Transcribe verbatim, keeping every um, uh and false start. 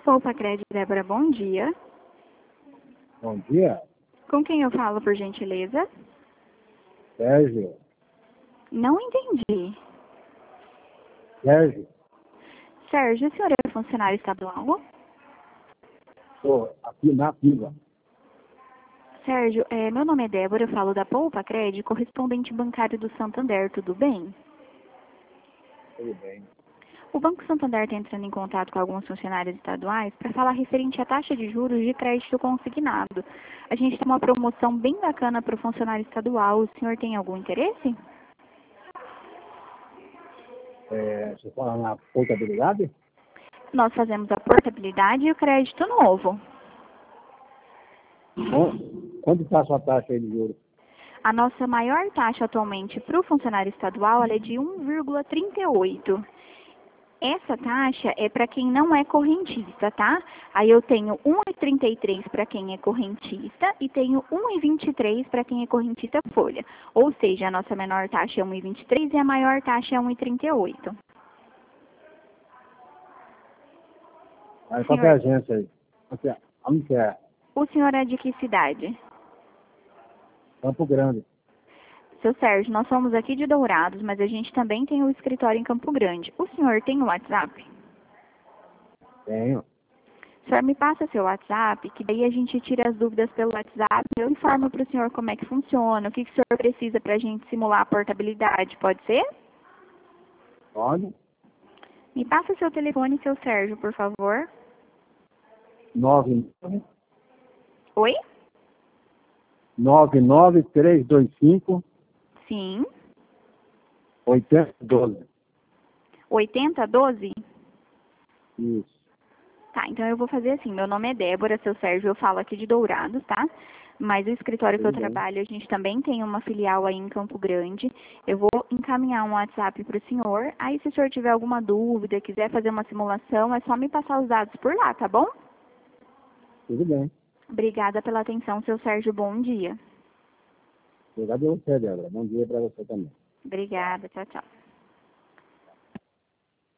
Poupa Crédito, Débora, bom dia. Bom dia, Com quem eu falo, por gentileza? Sérgio. Não entendi. Sérgio, Sérgio, o senhor é funcionário estadual? estou aqui na fila. Sérgio, é, meu nome é Débora, eu falo da Poupa Crédito, correspondente bancário do Santander, tudo bem? Tudo bem. O Banco Santander está entrando em contato com alguns funcionários estaduais para falar referente à taxa de juros de crédito consignado. A gente tem uma promoção bem bacana para o funcionário estadual. O senhor tem algum interesse? É, você fala na portabilidade? Nós fazemos a portabilidade e o crédito novo. Quanto, quanto está a sua taxa aí de juros? A nossa maior taxa atualmente para o funcionário estadual ela é de um vírgula trinta e oito. Essa taxa é para quem não é correntista, tá? Aí eu tenho um vírgula trinta e três para quem é correntista e tenho um vírgula vinte e três para quem é correntista folha. Ou seja, a nossa menor taxa é um vírgula vinte e três e a maior taxa é um vírgula trinta e oito. Aí qual que é a agência aí? Onde é? Onde que é? O senhor é de que cidade? Campo Grande. Seu Sérgio, nós somos aqui de Dourados, mas a gente também tem o escritório em Campo Grande. O senhor tem o WhatsApp? Tenho. O senhor me passa seu WhatsApp, que daí a gente tira as dúvidas pelo WhatsApp. Eu informo para o senhor como é que funciona, o que, que o senhor precisa para a gente simular a portabilidade. Pode ser? Pode? Me passa seu telefone, seu Sérgio, por favor. nove nove Oi? nove nove três dois cinco Sim. oito zero um dois. oitenta doze? Isso. Tá, então eu vou fazer assim. Meu nome é Débora, seu Sérgio, eu falo aqui de Dourados, tá? Mas o escritório que eu Tudo bem. trabalho, a gente também tem uma filial aí em Campo Grande. Eu vou encaminhar um WhatsApp para o senhor. Aí, se o senhor tiver alguma dúvida, quiser fazer uma simulação, é só me passar os dados por lá, tá bom? Tudo bem. Obrigada pela atenção, seu Sérgio. Bom dia. Obrigado a você, Débora. Bom dia para você também. Obrigada. Tchau, tchau.